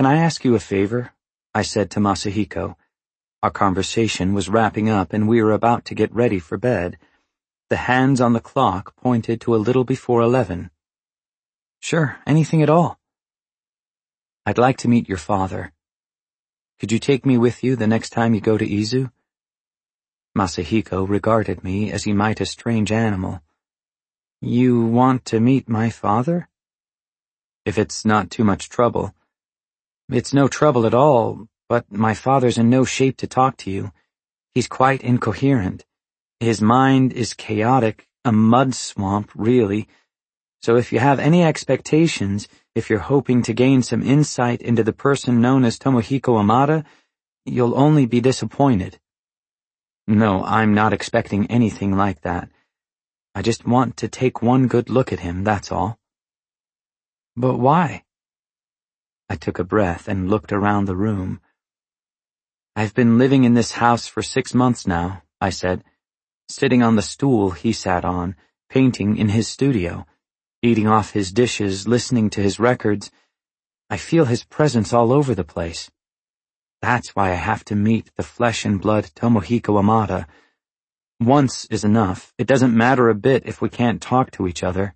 "Can I ask you a favor?" I said to Masahiko. Our conversation was wrapping up and we were about to get ready for bed. The hands on the clock pointed to a little before 11. "Sure, anything at all." "I'd like to meet your father. Could you take me with you the next time you go to Izu?" Masahiko regarded me as he might a strange animal. "You want to meet my father?" "If it's not too much trouble." "It's no trouble at all, but my father's in no shape to talk to you. He's quite incoherent. His mind is chaotic, a mud swamp, really. So if you have any expectations, if you're hoping to gain some insight into the person known as Tomohiko Amada, you'll only be disappointed." "No, I'm not expecting anything like that. I just want to take one good look at him, that's all." "But why?" I took a breath and looked around the room. "I've been living in this house for 6 months now," I said, sitting on the stool he sat on, painting in his studio, eating off his dishes, listening to his records. I feel his presence all over the place. That's why I have to meet the flesh and blood Tomohiko Amada. Once is enough. It doesn't matter a bit if we can't talk to each other."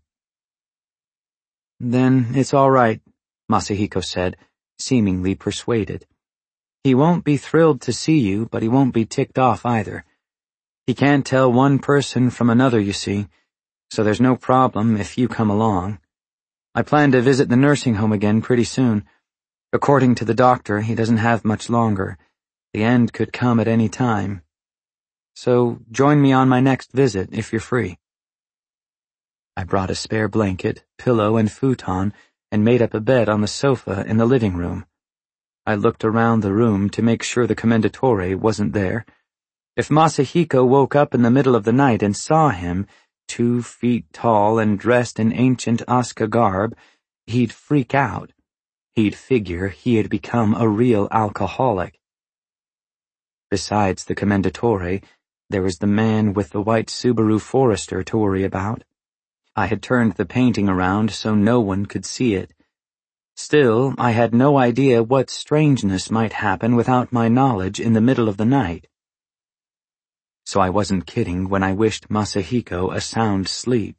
"Then it's all right," Masahiko said, seemingly persuaded. "He won't be thrilled to see you, but he won't be ticked off either. He can't tell one person from another, you see, so there's no problem if you come along. I plan to visit the nursing home again pretty soon. According to the doctor, he doesn't have much longer. The end could come at any time. So join me on my next visit if you're free." I brought a spare blanket, pillow, and futon and made up a bed on the sofa in the living room. I looked around the room to make sure the commendatore wasn't there. If Masahiko woke up in the middle of the night and saw him, 2 feet tall and dressed in ancient Asuka garb, he'd freak out. He'd figure he had become a real alcoholic. Besides the commendatore, there was the man with the white Subaru Forester to worry about. I had turned the painting around so no one could see it. Still, I had no idea what strangeness might happen without my knowledge in the middle of the night. So I wasn't kidding when I wished Masahiko a sound sleep.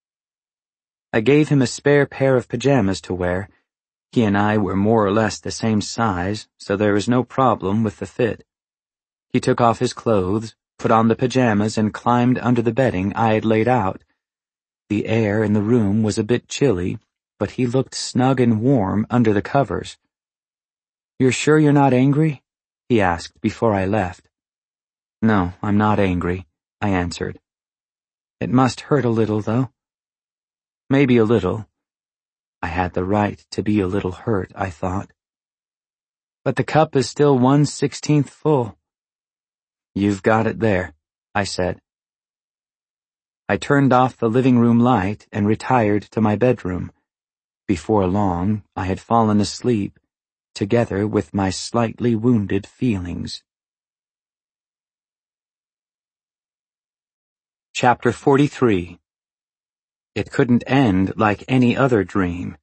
I gave him a spare pair of pajamas to wear. He and I were more or less the same size, so there was no problem with the fit. He took off his clothes, put on the pajamas, and climbed under the bedding I had laid out. The air in the room was a bit chilly, but he looked snug and warm under the covers. "You're sure you're not angry?" he asked before I left. "No, I'm not angry," I answered. "It must hurt a little, though." "Maybe a little." I had the right to be a little hurt, I thought. "But the cup is still 1/16 full." "You've got it there," I said. I turned off the living room light and retired to my bedroom. Before long, I had fallen asleep, together with my slightly wounded feelings. Chapter 43. It couldn't end like any other dream.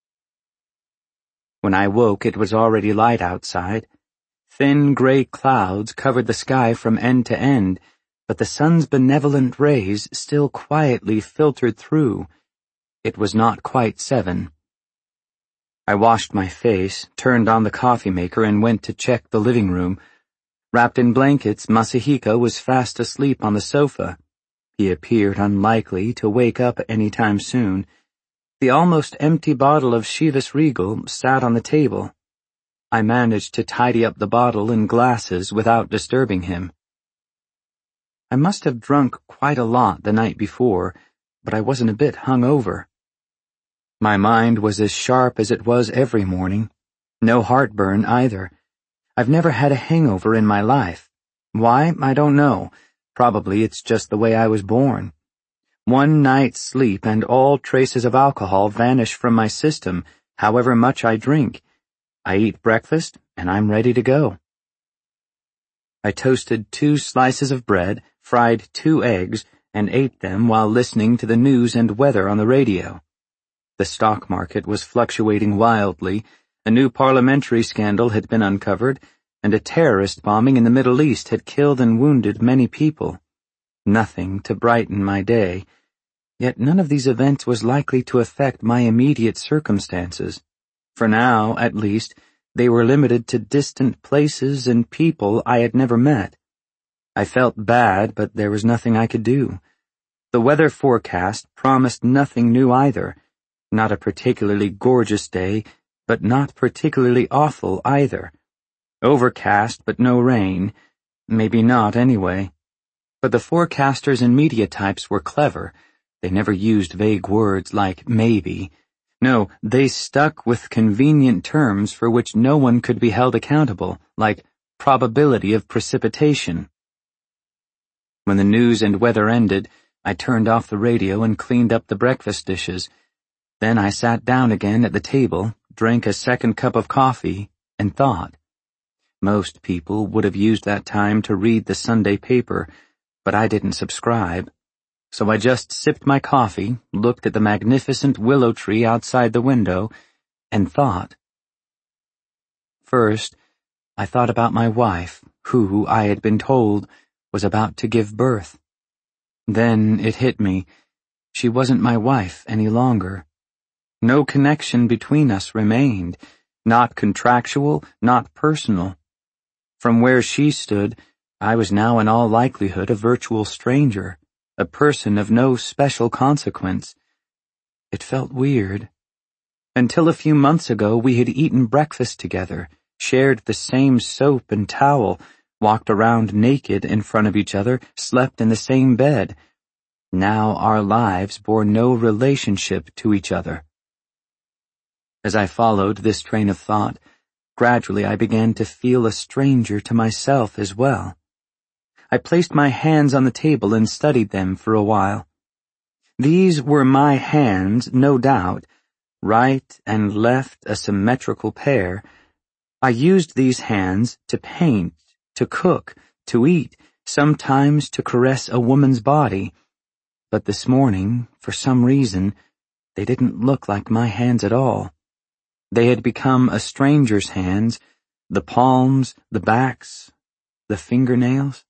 When I woke, it was already light outside. Thin gray clouds covered the sky from end to end, but the sun's benevolent rays still quietly filtered through. It was not quite 7. I washed my face, turned on the coffee maker, and went to check the living room. Wrapped in blankets, Masahiko was fast asleep on the sofa. He appeared unlikely to wake up any time soon. The almost empty bottle of Chivas Regal sat on the table. I managed to tidy up the bottle and glasses without disturbing him. I must have drunk quite a lot the night before, but I wasn't a bit hungover. My mind was as sharp as it was every morning. No heartburn either. I've never had a hangover in my life. Why, I don't know. Probably it's just the way I was born. One night's sleep and all traces of alcohol vanish from my system, however much I drink. I eat breakfast, and I'm ready to go. I toasted 2 slices of bread, fried 2 eggs, and ate them while listening to the news and weather on the radio. The stock market was fluctuating wildly, A new parliamentary scandal had been uncovered, and a terrorist bombing in the Middle East had killed and wounded many people. Nothing to brighten my day, yet none of these events was likely to affect my immediate circumstances. For now, at least, they were limited to distant places and people I had never met. I felt bad, but there was nothing I could do. The weather forecast promised nothing new either. Not a particularly gorgeous day, but not particularly awful either. Overcast, but no rain. Maybe not, anyway. But the forecasters and media types were clever. They never used vague words like maybe. No, they stuck with convenient terms for which no one could be held accountable, like probability of precipitation. When the news and weather ended, I turned off the radio and cleaned up the breakfast dishes. Then I sat down again at the table, drank a second cup of coffee, and thought. Most people would have used that time to read the Sunday paper, but I didn't subscribe. So I just sipped my coffee, looked at the magnificent willow tree outside the window, and thought. First, I thought about my wife, who, I had been told, was about to give birth. Then it hit me. She wasn't my wife any longer. No connection between us remained, not contractual, not personal. From where she stood, I was now in all likelihood a virtual stranger, a person of no special consequence. It felt weird. Until a few months ago we had eaten breakfast together, shared the same soap and towel, walked around naked in front of each other, slept in the same bed. Now our lives bore no relationship to each other. As I followed this train of thought, gradually I began to feel a stranger to myself as well. I placed my hands on the table and studied them for a while. These were my hands, no doubt, right and left a symmetrical pair. I used these hands to paint, to cook, to eat, sometimes to caress a woman's body. But this morning, for some reason, they didn't look like my hands at all. They had become a stranger's hands, the palms, the backs, the fingernails.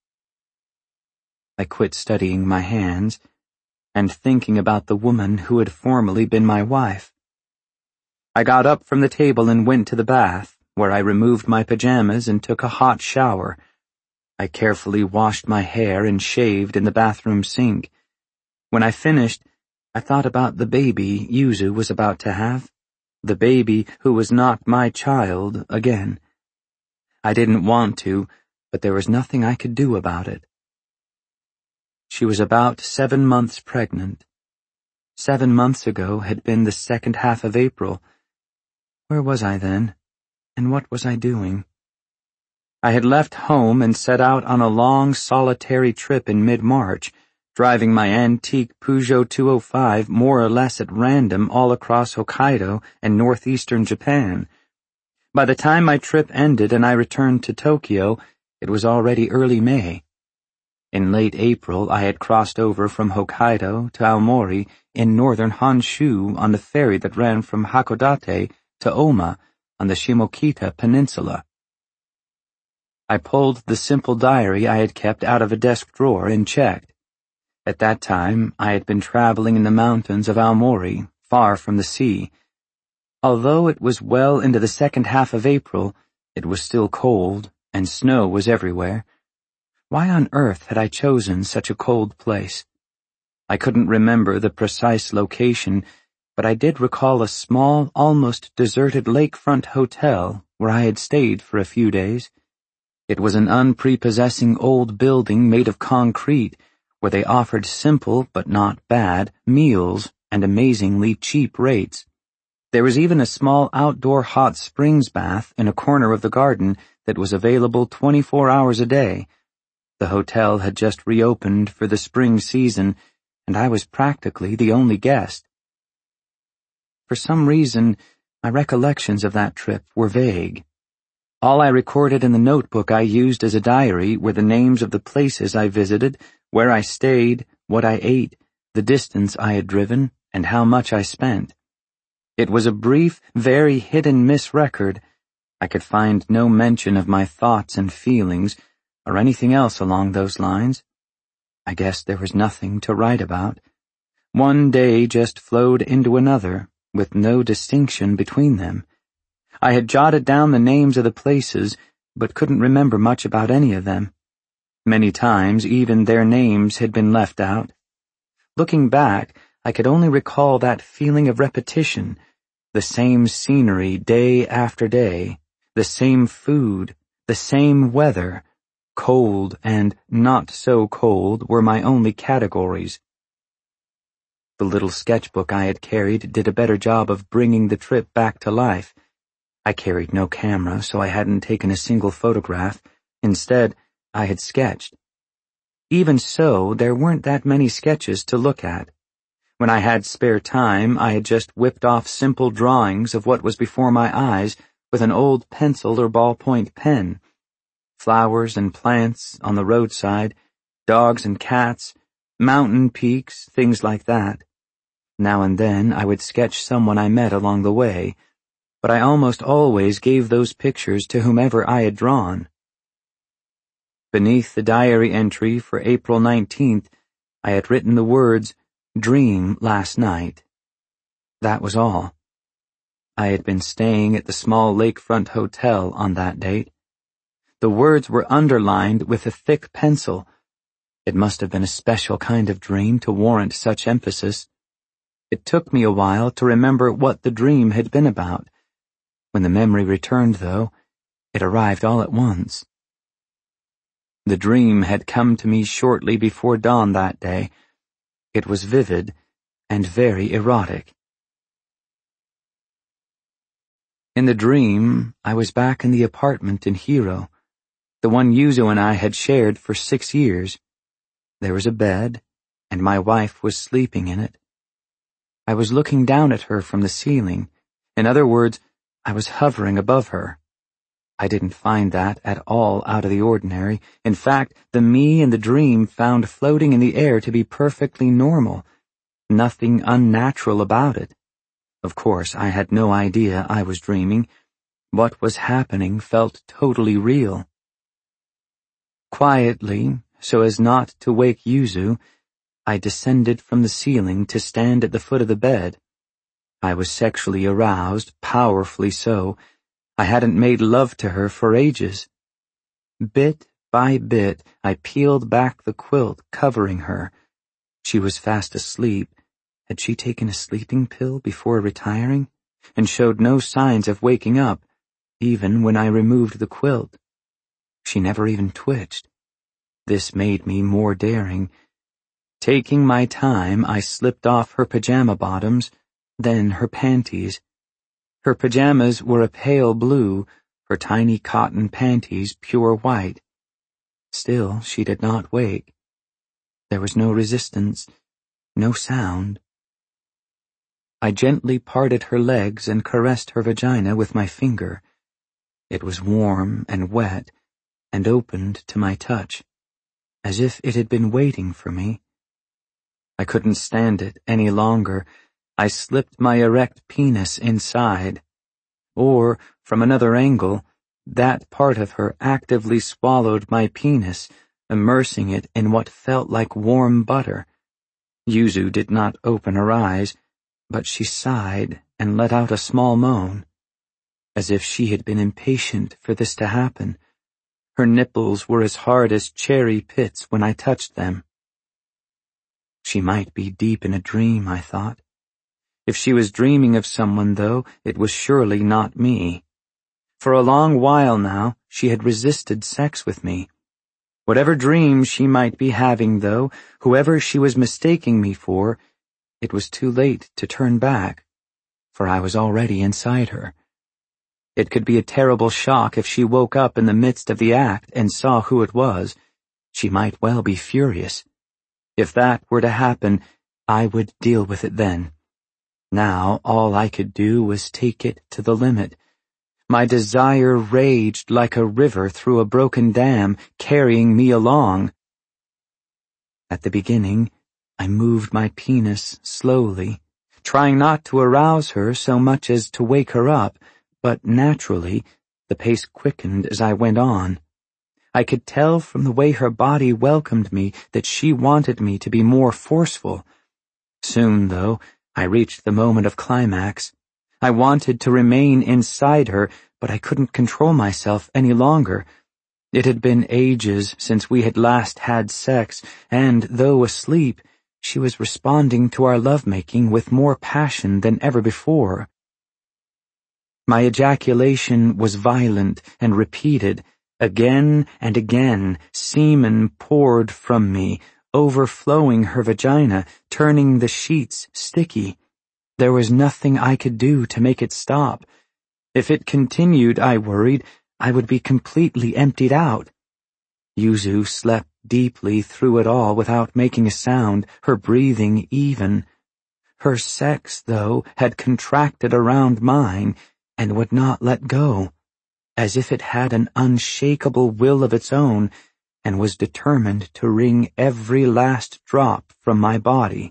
I quit studying my hands and thinking about the woman who had formerly been my wife. I got up from the table and went to the bath, where I removed my pajamas and took a hot shower. I carefully washed my hair and shaved in the bathroom sink. When I finished, I thought about the baby Yuzu was about to have, the baby who was not my child again. I didn't want to, but there was nothing I could do about it. She was about 7 months pregnant. 7 months ago had been the second half of April. Where was I then, and what was I doing? I had left home and set out on a long, solitary trip in mid-March, driving my antique Peugeot 205 more or less at random all across Hokkaido and northeastern Japan. By the time my trip ended and I returned to Tokyo, it was already early May. In late April, I had crossed over from Hokkaido to Aomori in northern Honshu on the ferry that ran from Hakodate to Oma on the Shimokita Peninsula. I pulled the simple diary I had kept out of a desk drawer and checked. At that time, I had been traveling in the mountains of Aomori, far from the sea. Although it was well into the second half of April, it was still cold, and snow was everywhere. Why on earth had I chosen such a cold place? I couldn't remember the precise location, but I did recall a small, almost deserted lakefront hotel where I had stayed for a few days. It was an unprepossessing old building made of concrete, where they offered simple, but not bad, meals and amazingly cheap rates. There was even a small outdoor hot springs bath in a corner of the garden that was available 24 hours a day. The hotel had just reopened for the spring season, and I was practically the only guest. For some reason, my recollections of that trip were vague. All I recorded in the notebook I used as a diary were the names of the places I visited, where I stayed, what I ate, the distance I had driven, and how much I spent. It was a brief, very hit-and-miss record. I could find no mention of my thoughts and feelings, or anything else along those lines. I guessed there was nothing to write about. One day just flowed into another, with no distinction between them. I had jotted down the names of the places, but couldn't remember much about any of them. Many times even their names had been left out. Looking back, I could only recall that feeling of repetition, the same scenery day after day, the same food, the same weather. Cold and not so cold were my only categories. The little sketchbook I had carried did a better job of bringing the trip back to life. I carried no camera, so I hadn't taken a single photograph. Instead, I had sketched. Even so, there weren't that many sketches to look at. When I had spare time, I had just whipped off simple drawings of what was before my eyes with an old pencil or ballpoint pen. Flowers and plants on the roadside, dogs and cats, mountain peaks, things like that. Now and then I would sketch someone I met along the way, but I almost always gave those pictures to whomever I had drawn. Beneath the diary entry for April 19th, I had written the words, "Dream last night." That was all. I had been staying at the small lakefront hotel on that date. The words were underlined with a thick pencil. It must have been a special kind of dream to warrant such emphasis. It took me a while to remember what the dream had been about. When the memory returned, though, it arrived all at once. The dream had come to me shortly before dawn that day. It was vivid and very erotic. In the dream, I was back in the apartment in Hiro, the one Yuzu and I had shared for 6 years. There was a bed, and my wife was sleeping in it. I was looking down at her from the ceiling. In other words, I was hovering above her. I didn't find that at all out of the ordinary. In fact, the me in the dream found floating in the air to be perfectly normal. Nothing unnatural about it. Of course, I had no idea I was dreaming. What was happening felt totally real. Quietly, so as not to wake Yuzu, I descended from the ceiling to stand at the foot of the bed. I was sexually aroused, powerfully so. I hadn't made love to her for ages. Bit by bit, I peeled back the quilt covering her. She was fast asleep. Had she taken a sleeping pill before retiring? And showed no signs of waking up, even when I removed the quilt. She never even twitched. This made me more daring. Taking my time, I slipped off her pajama bottoms, then her panties. Her pajamas were a pale blue, her tiny cotton panties pure white. Still, she did not wake. There was no resistance, no sound. I gently parted her legs and caressed her vagina with my finger. It was warm and wet, and opened to my touch, as if it had been waiting for me. I couldn't stand it any longer. I slipped my erect penis inside. Or, from another angle, that part of her actively swallowed my penis, immersing it in what felt like warm butter. Yuzu did not open her eyes, but she sighed and let out a small moan, as if she had been impatient for this to happen. Her nipples were as hard as cherry pits when I touched them. She might be deep in a dream, I thought. If she was dreaming of someone, though, it was surely not me. For a long while now, she had resisted sex with me. Whatever dream she might be having, though, whoever she was mistaking me for, it was too late to turn back, for I was already inside her. It could be a terrible shock if she woke up in the midst of the act and saw who it was. She might well be furious. If that were to happen, I would deal with it then. Now all I could do was take it to the limit. My desire raged like a river through a broken dam, carrying me along. At the beginning, I moved my penis slowly, trying not to arouse her so much as to wake her up, but naturally, the pace quickened as I went on. I could tell from the way her body welcomed me that she wanted me to be more forceful. Soon, though, I reached the moment of climax. I wanted to remain inside her, but I couldn't control myself any longer. It had been ages since we had last had sex, and, though asleep, she was responding to our lovemaking with more passion than ever before. My ejaculation was violent and repeated. Again and again, semen poured from me, overflowing her vagina, turning the sheets sticky. There was nothing I could do to make it stop. If it continued, I worried, I would be completely emptied out. Yuzu slept deeply through it all without making a sound, her breathing even. Her sex, though, had contracted around mine and would not let go, as if it had an unshakable will of its own and was determined to wring every last drop from my body.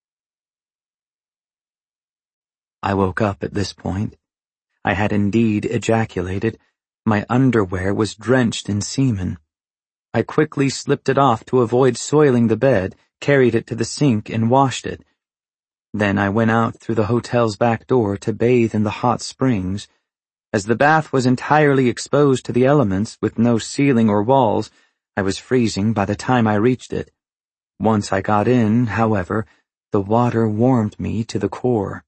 I woke up at this point. I had indeed ejaculated. My underwear was drenched in semen. I quickly slipped it off to avoid soiling the bed, carried it to the sink and washed it. Then I went out through the hotel's back door to bathe in the hot springs. As the bath was entirely exposed to the elements with no ceiling or walls, I was freezing by the time I reached it. Once I got in, however, the water warmed me to the core.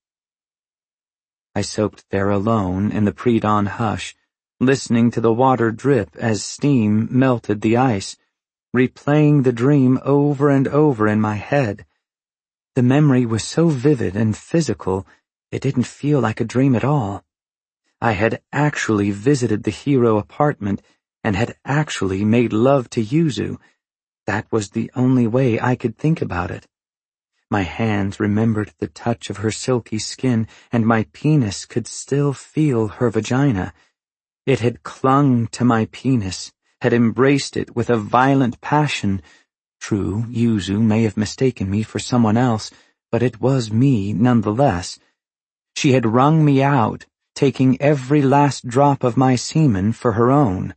I soaked there alone in the pre-dawn hush, listening to the water drip as steam melted the ice, replaying the dream over and over in my head. The memory was so vivid and physical, it didn't feel like a dream at all. I had actually visited the hero apartment and had actually made love to Yuzu. That was the only way I could think about it. My hands remembered the touch of her silky skin, and my penis could still feel her vagina. It had clung to my penis, had embraced it with a violent passion. True, Yuzu may have mistaken me for someone else, but it was me nonetheless. She had wrung me out, taking every last drop of my semen for her own.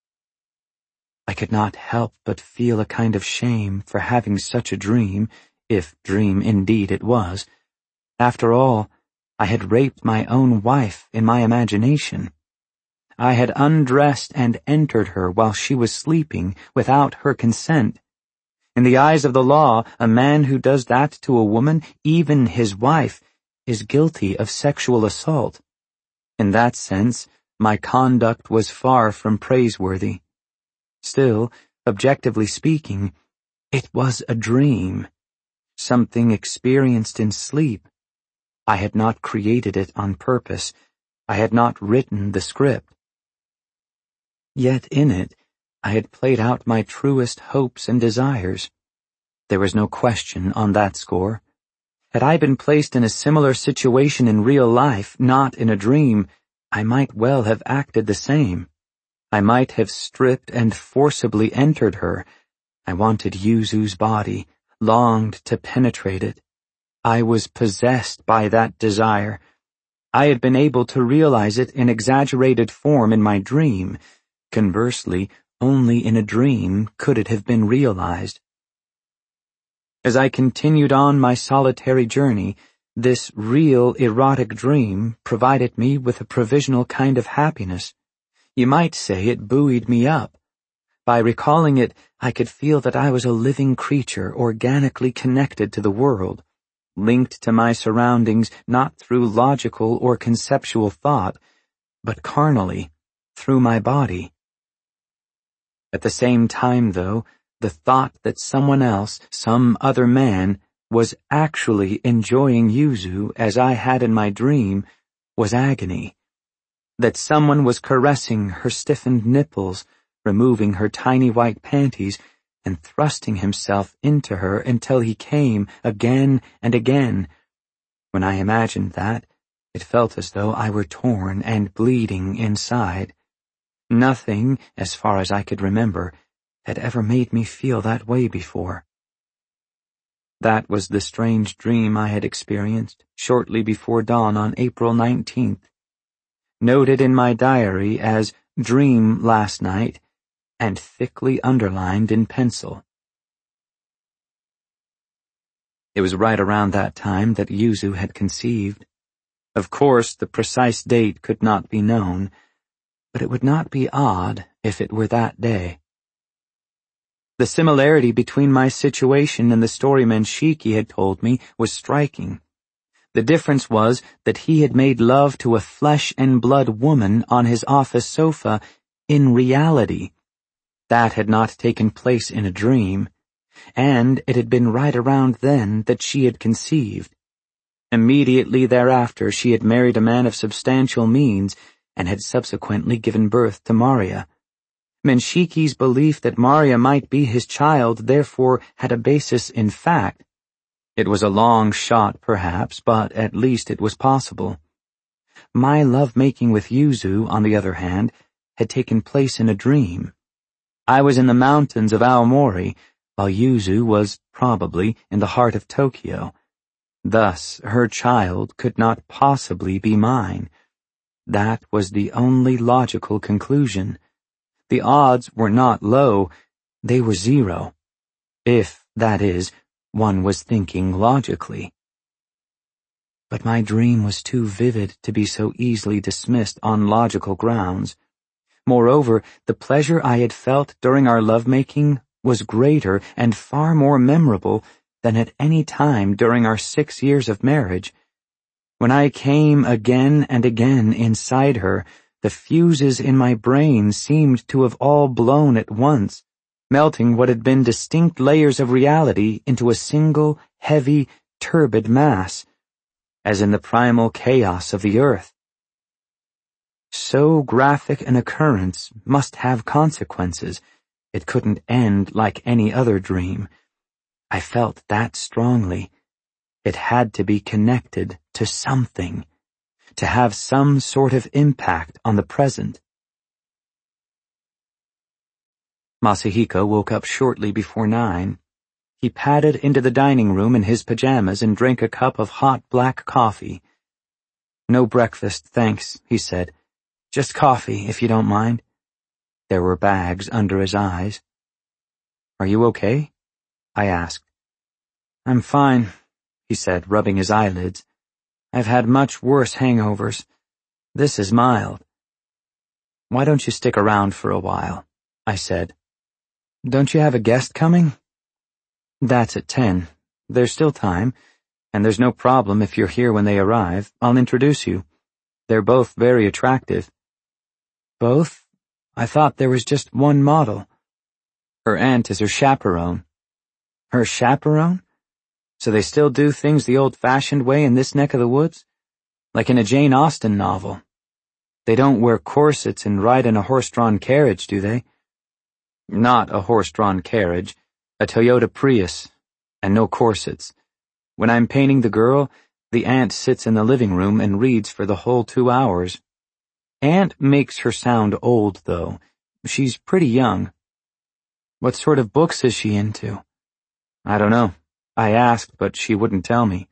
I could not help but feel a kind of shame for having such a dream, if dream indeed it was. After all, I had raped my own wife in my imagination. I had undressed and entered her while she was sleeping without her consent. In the eyes of the law, a man who does that to a woman, even his wife, is guilty of sexual assault. In that sense, my conduct was far from praiseworthy. Still, objectively speaking, it was a dream, something experienced in sleep. I had not created it on purpose. I had not written the script. Yet in it, I had played out my truest hopes and desires. There was no question on that score. Had I been placed in a similar situation in real life, not in a dream, I might well have acted the same. I might have stripped and forcibly entered her. I wanted Yuzu's body, longed to penetrate it. I was possessed by that desire. I had been able to realize it in exaggerated form in my dream. Conversely, only in a dream could it have been realized. As I continued on my solitary journey, this real erotic dream provided me with a provisional kind of happiness. You might say it buoyed me up. By recalling it, I could feel that I was a living creature organically connected to the world, linked to my surroundings not through logical or conceptual thought, but carnally, through my body. At the same time, though, the thought that someone else, some other man, was actually enjoying Yuzu as I had in my dream was agony. That someone was caressing her stiffened nipples, removing her tiny white panties, and thrusting himself into her until he came again and again. When I imagined that, it felt as though I were torn and bleeding inside. Nothing, as far as I could remember, had ever made me feel that way before. That was the strange dream I had experienced shortly before dawn on April 19th, noted in my diary as "dream last night" and thickly underlined in pencil. It was right around that time that Yuzu had conceived. Of course, the precise date could not be known, but it would not be odd if it were that day. The similarity between my situation and the story Menshiki had told me was striking. The difference was that he had made love to a flesh-and-blood woman on his office sofa in reality. That had not taken place in a dream, and it had been right around then that she had conceived. Immediately thereafter she had married a man of substantial means and had subsequently given birth to Maria. Menshiki's belief that Maria might be his child therefore had a basis in fact. It was a long shot, perhaps, but at least it was possible. My love-making with Yuzu, on the other hand, had taken place in a dream. I was in the mountains of Aomori, while Yuzu was, probably, in the heart of Tokyo. Thus, her child could not possibly be mine. That was the only logical conclusion. The odds were not low, they were 0. If, that is, one was thinking logically. But my dream was too vivid to be so easily dismissed on logical grounds. Moreover, the pleasure I had felt during our lovemaking was greater and far more memorable than at any time during our 6 years of marriage. When I came again and again inside her, the fuses in my brain seemed to have all blown at once, melting what had been distinct layers of reality into a single, heavy, turbid mass, as in the primal chaos of the earth. So graphic an occurrence must have consequences. It couldn't end like any other dream. I felt that strongly. It had to be connected to something, to have some sort of impact on the present. Masahiko woke up shortly before 9. He padded into the dining room in his pajamas and drank a cup of hot black coffee. "No breakfast, thanks," he said. "Just coffee, if you don't mind." There were bags under his eyes. "Are you okay?" I asked. "I'm fine," he said, rubbing his eyelids. "I've had much worse hangovers. This is mild." "Why don't you stick around for a while?" I said. "Don't you have a guest coming?" "That's at 10. There's still time, and there's no problem if you're here when they arrive. I'll introduce you. They're both very attractive." "Both? I thought there was just one model." "Her aunt is her chaperone." "Her chaperone? So they still do things the old-fashioned way in this neck of the woods? Like in a Jane Austen novel. They don't wear corsets and ride in a horse-drawn carriage, do they?" "Not a horse-drawn carriage. A Toyota Prius. And no corsets. When I'm painting the girl, the aunt sits in the living room and reads for the whole 2 hours. Aunt makes her sound old, though. She's pretty young." "What sort of books is she into?" "I don't know. I asked, but she wouldn't tell me."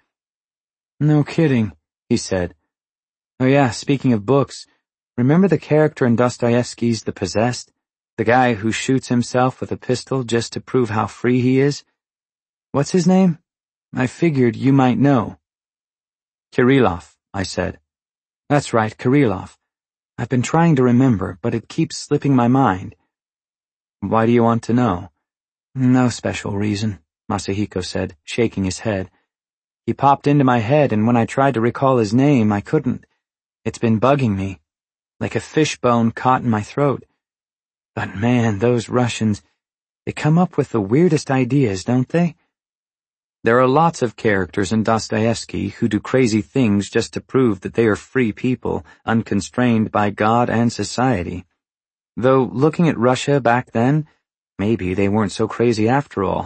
"No kidding," he said. "Oh yeah, speaking of books, remember the character in Dostoevsky's The Possessed? The guy who shoots himself with a pistol just to prove how free he is? What's his name? I figured you might know." "Kirillov," I said. "That's right, Kirillov. I've been trying to remember, but it keeps slipping my mind." "Why do you want to know?" "No special reason," Masahiko said, shaking his head. "He popped into my head, and when I tried to recall his name, I couldn't. It's been bugging me, like a fishbone caught in my throat. But man, those Russians, they come up with the weirdest ideas, don't they?" There are lots of characters in Dostoevsky who do crazy things just to prove that they are free people, unconstrained by God and society. Though, looking at Russia back then, maybe they weren't so crazy after all.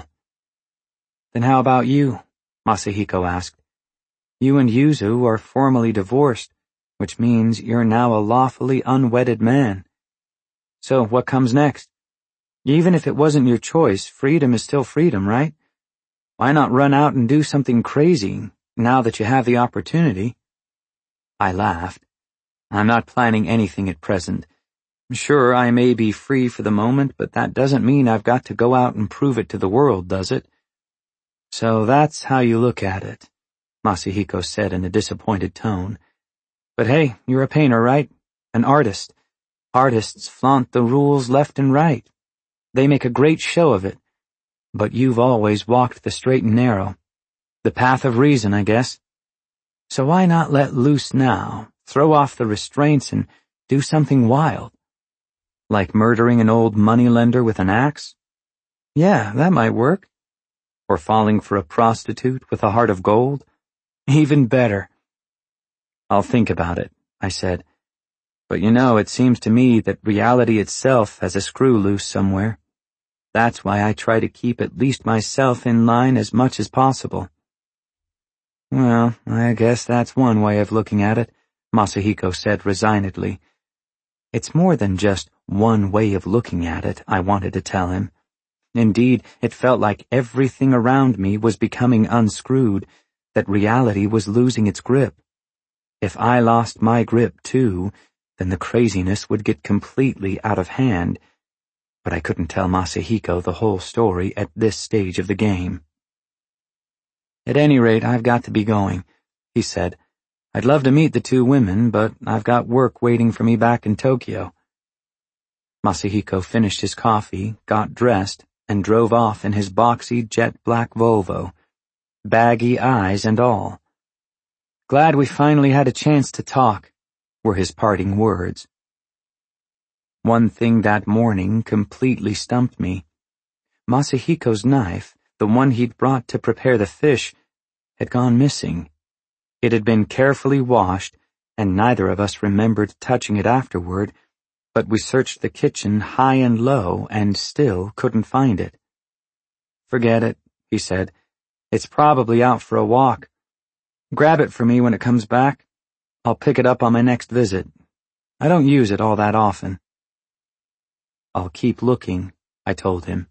"Then how about you?" Masahiko asked. "You and Yuzu are formally divorced, which means you're now a lawfully unwedded man. So what comes next? Even if it wasn't your choice, freedom is still freedom, right? Why not run out and do something crazy, now that you have the opportunity? I laughed. I'm not planning anything at present. Sure, I may be free for the moment, but that doesn't mean I've got to go out and prove it to the world, does it? So that's how you look at it, Masahiko said in a disappointed tone. But hey, you're a painter, right? An artist. Artists flaunt the rules left and right. They make a great show of it. But you've always walked the straight and narrow. The path of reason, I guess. So why not let loose now, throw off the restraints and do something wild? Like murdering an old moneylender with an axe? Yeah, that might work. Or falling for a prostitute with a heart of gold? Even better. I'll think about it, I said. But it seems to me that reality itself has a screw loose somewhere. That's why I try to keep at least myself in line as much as possible. Well, I guess that's one way of looking at it, Masahiko said resignedly. It's more than just one way of looking at it, I wanted to tell him. Indeed, it felt like everything around me was becoming unscrewed, that reality was losing its grip. If I lost my grip too, then the craziness would get completely out of hand. But I couldn't tell Masahiko the whole story at this stage of the game. At any rate, I've got to be going, he said. I'd love to meet the two women, but I've got work waiting for me back in Tokyo. Masahiko finished his coffee, got dressed, and drove off in his boxy jet-black Volvo, baggy eyes and all. Glad we finally had a chance to talk, were his parting words. One thing that morning completely stumped me. Masahiko's knife, the one he'd brought to prepare the fish, had gone missing. It had been carefully washed, and neither of us remembered touching it afterward, but we searched the kitchen high and low and still couldn't find it. Forget it, he said. It's probably out for a walk. Grab it for me when it comes back. I'll pick it up on my next visit. I don't use it all that often. I'll keep looking, I told him.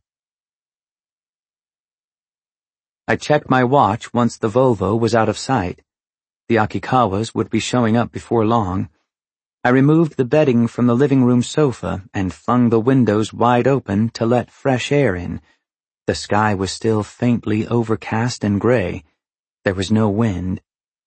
I checked my watch once the Volvo was out of sight. The Akikawas would be showing up before long. I removed the bedding from the living room sofa and flung the windows wide open to let fresh air in. The sky was still faintly overcast and gray. There was no wind.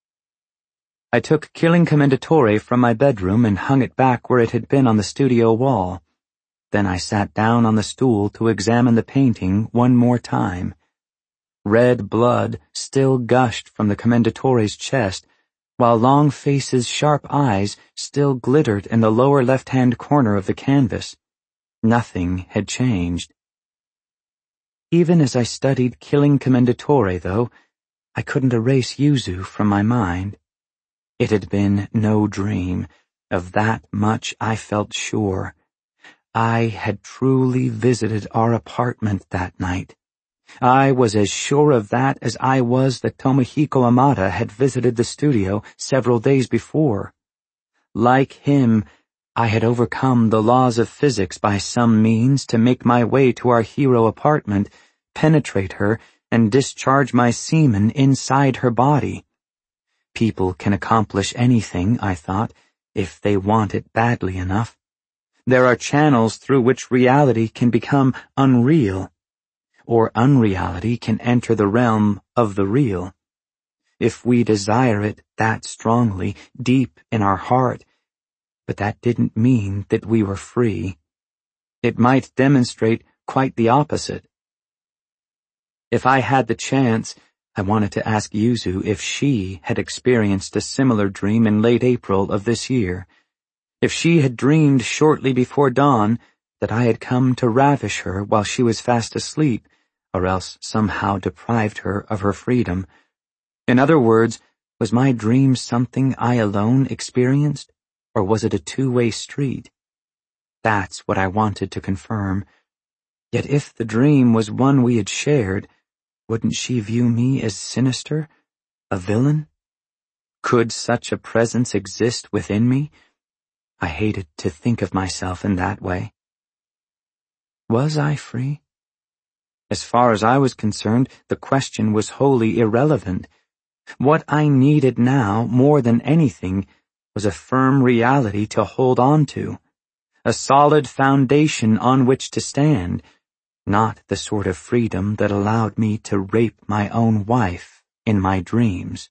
I took Killing Commendatore from my bedroom and hung it back where it had been on the studio wall. Then I sat down on the stool to examine the painting one more time. Red blood still gushed from the Commendatore's chest, while Longface's sharp eyes still glittered in the lower left-hand corner of the canvas. Nothing had changed. Even as I studied Killing Commendatore, though, I couldn't erase Yuzu from my mind. It had been no dream. Of that much I felt sure. I had truly visited our apartment that night. I was as sure of that as I was that Tomohiko Amada had visited the studio several days before. Like him, I had overcome the laws of physics by some means to make my way to our hero apartment, penetrate her, and discharge my semen inside her body. People can accomplish anything, I thought, if they want it badly enough. There are channels through which reality can become unreal, or unreality can enter the realm of the real. If we desire it that strongly, deep in our heart, but that didn't mean that we were free. It might demonstrate quite the opposite. If I had the chance, I wanted to ask Yuzu if she had experienced a similar dream in late April of this year. If she had dreamed shortly before dawn that I had come to ravish her while she was fast asleep, or else somehow deprived her of her freedom. In other words, was my dream something I alone experienced, or was it a two-way street? That's what I wanted to confirm. Yet if the dream was one we had shared, wouldn't she view me as sinister, a villain? Could such a presence exist within me? I hated to think of myself in that way. Was I free? As far as I was concerned, the question was wholly irrelevant. What I needed now, more than anything, was a firm reality to hold on to, a solid foundation on which to stand, not the sort of freedom that allowed me to rape my own wife in my dreams.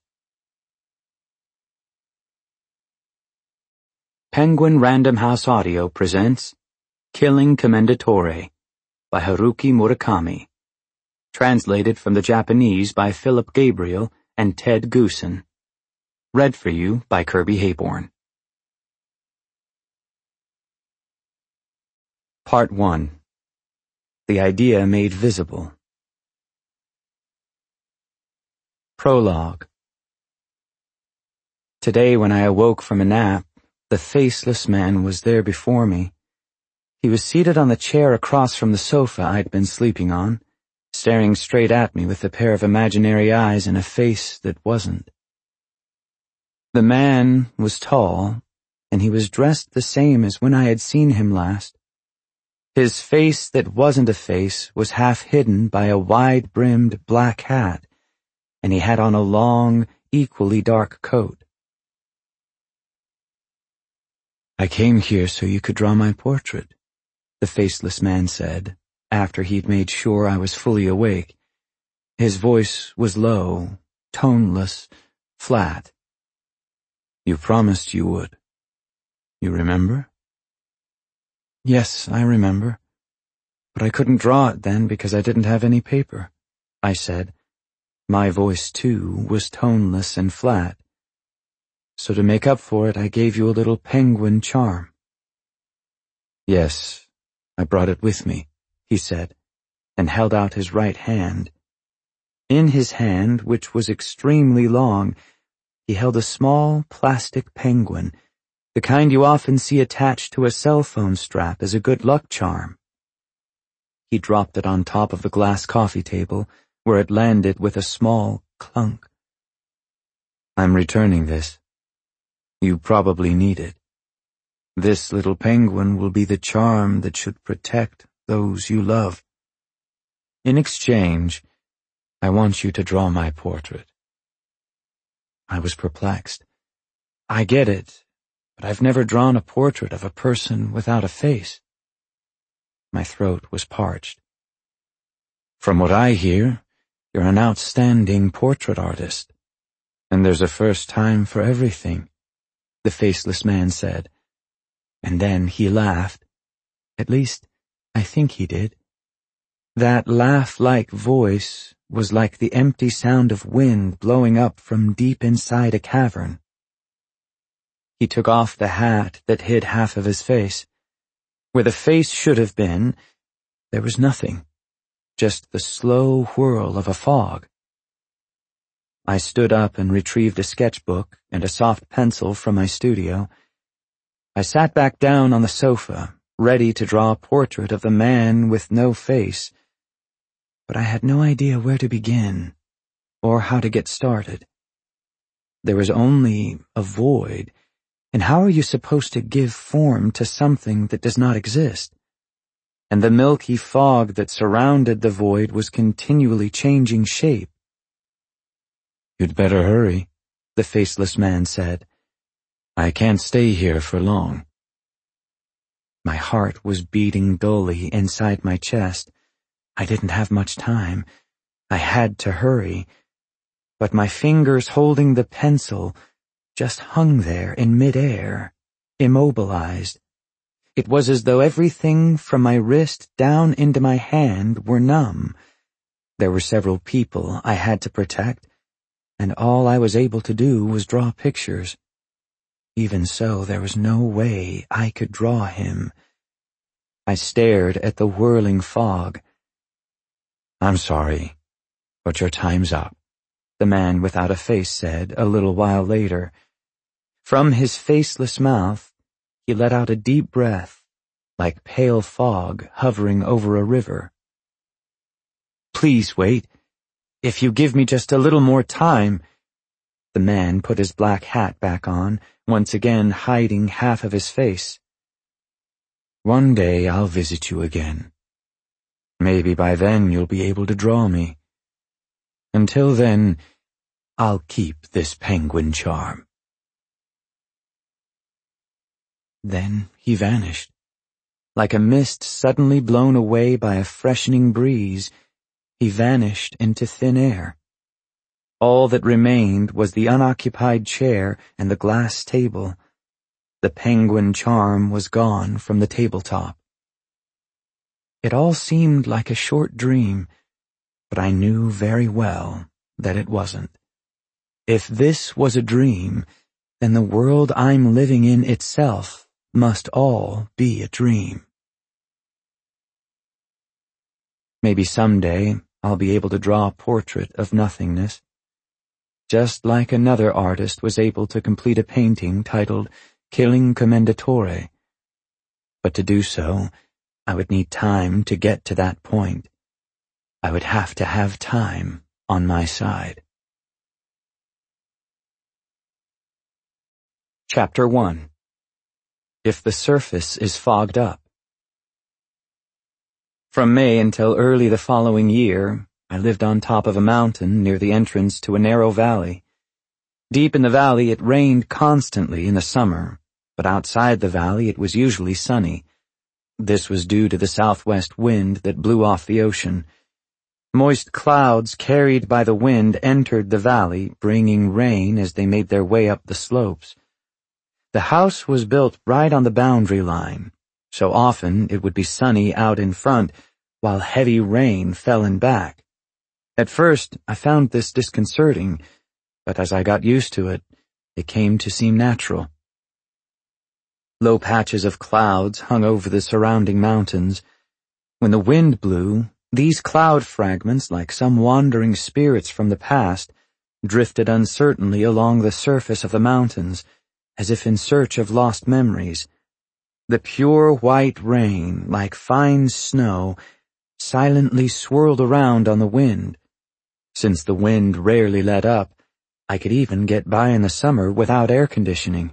Penguin Random House Audio presents Killing Commendatore by Haruki Murakami. Translated from the Japanese by Philip Gabriel and Ted Goosen. Read for you by Kirby Hayborn. Part 1. The Idea Made Visible. Prologue. Today when I awoke from a nap, the faceless man was there before me. He was seated on the chair across from the sofa I'd been sleeping on, staring straight at me with a pair of imaginary eyes and a face that wasn't. The man was tall, and he was dressed the same as when I had seen him last. His face that wasn't a face was half hidden by a wide-brimmed black hat, and he had on a long, equally dark coat. "I came here so you could draw my portrait," the faceless man said, after he'd made sure I was fully awake. His voice was low, toneless, flat. "You promised you would. You remember?" "Yes, I remember. But I couldn't draw it then because I didn't have any paper," I said. My voice, too, was toneless and flat. "So to make up for it, I gave you a little penguin charm." "Yes, I brought it with me," he said, and held out his right hand. In his hand, which was extremely long, he held a small plastic penguin, the kind you often see attached to a cell phone strap as a good luck charm. He dropped it on top of the glass coffee table, where it landed with a small clunk. "I'm returning this. You probably need it. This little penguin will be the charm that should protect those you love. In exchange, I want you to draw my portrait." I was perplexed. "I get it, but I've never drawn a portrait of a person without a face." My throat was parched. "From what I hear, you're an outstanding portrait artist. And there's a first time for everything," the faceless man said. And then he laughed. At least, I think he did. That laugh-like voice was like the empty sound of wind blowing up from deep inside a cavern. He took off the hat that hid half of his face. Where the face should have been, there was nothing, just the slow whirl of a fog. I stood up and retrieved a sketchbook and a soft pencil from my studio. I sat back down on the sofa, ready to draw a portrait of the man with no face, but I had no idea where to begin, or how to get started. There was only a void, and how are you supposed to give form to something that does not exist? And the milky fog that surrounded the void was continually changing shape. "You'd better hurry," the faceless man said. "I can't stay here for long." My heart was beating dully inside my chest. I didn't have much time. I had to hurry. But my fingers holding the pencil just hung there in midair, immobilized. It was as though everything from my wrist down into my hand were numb. There were several people I had to protect, and all I was able to do was draw pictures. Even so, there was no way I could draw him. I stared at the whirling fog. "I'm sorry, but your time's up," the man without a face said a little while later. From his faceless mouth, he let out a deep breath, like pale fog hovering over a river. "Please wait. If you give me just a little more time." The man put his black hat back on, once again hiding half of his face. "One day I'll visit you again. Maybe by then you'll be able to draw me. Until then, I'll keep this penguin charm." Then he vanished. Like a mist suddenly blown away by a freshening breeze, he vanished into thin air. All that remained was the unoccupied chair and the glass table. The penguin charm was gone from the tabletop. It all seemed like a short dream, but I knew very well that it wasn't. If this was a dream, then the world I'm living in itself must all be a dream. Maybe someday I'll be able to draw a portrait of nothingness, just like another artist was able to complete a painting titled Killing Commendatore. But to do so, I would need time to get to that point. I would have to have time on my side. Chapter 1. If the surface is fogged up. From May until early the following year, I lived on top of a mountain near the entrance to a narrow valley. Deep in the valley it rained constantly in the summer, but outside the valley it was usually sunny. This was due to the southwest wind that blew off the ocean. Moist clouds carried by the wind entered the valley, bringing rain as they made their way up the slopes. The house was built right on the boundary line, so often it would be sunny out in front, while heavy rain fell in back. At first, I found this disconcerting, but as I got used to it, it came to seem natural. Low patches of clouds hung over the surrounding mountains. When the wind blew, these cloud fragments, like some wandering spirits from the past, drifted uncertainly along the surface of the mountains, as if in search of lost memories. The pure white rain, like fine snow, silently swirled around on the wind. Since the wind rarely let up, I could even get by in the summer without air conditioning.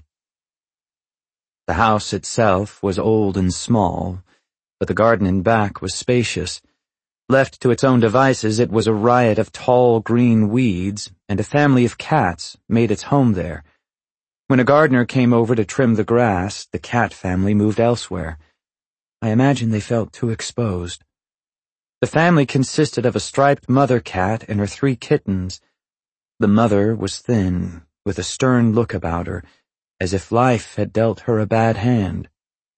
The house itself was old and small, but the garden in back was spacious. Left to its own devices, it was a riot of tall green weeds, and a family of cats made its home there. When a gardener came over to trim the grass, the cat family moved elsewhere. I imagine they felt too exposed. The family consisted of a striped mother cat and her 3 kittens. The mother was thin, with a stern look about her, as if life had dealt her a bad hand.